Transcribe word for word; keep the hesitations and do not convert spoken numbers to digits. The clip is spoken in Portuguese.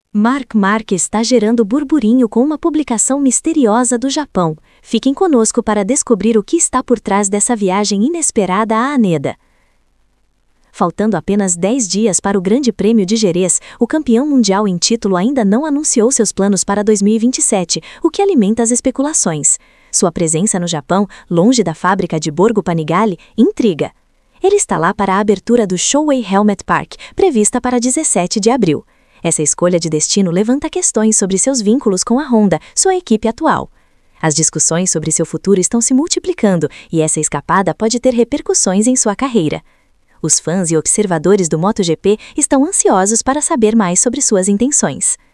Marc Marquez está gerando burburinho com uma publicação misteriosa do Japão. Fiquem conosco para descobrir o que está por trás dessa viagem inesperada a Haneda. Faltando apenas dez dias para o Grande Prêmio de Jerez, o campeão mundial em título ainda não anunciou seus planos para dois mil e vinte e sete, o que alimenta as especulações. Sua presença no Japão, longe da fábrica de Borgo Panigale, intriga. Ele está lá para a abertura do Showa Helmet Park, prevista para dezessete de abril. Essa escolha de destino levanta questões sobre seus vínculos com a Honda, sua equipe atual. As discussões sobre seu futuro estão se multiplicando e essa escapada pode ter repercussões em sua carreira. Os fãs e observadores do MotoGP estão ansiosos para saber mais sobre suas intenções.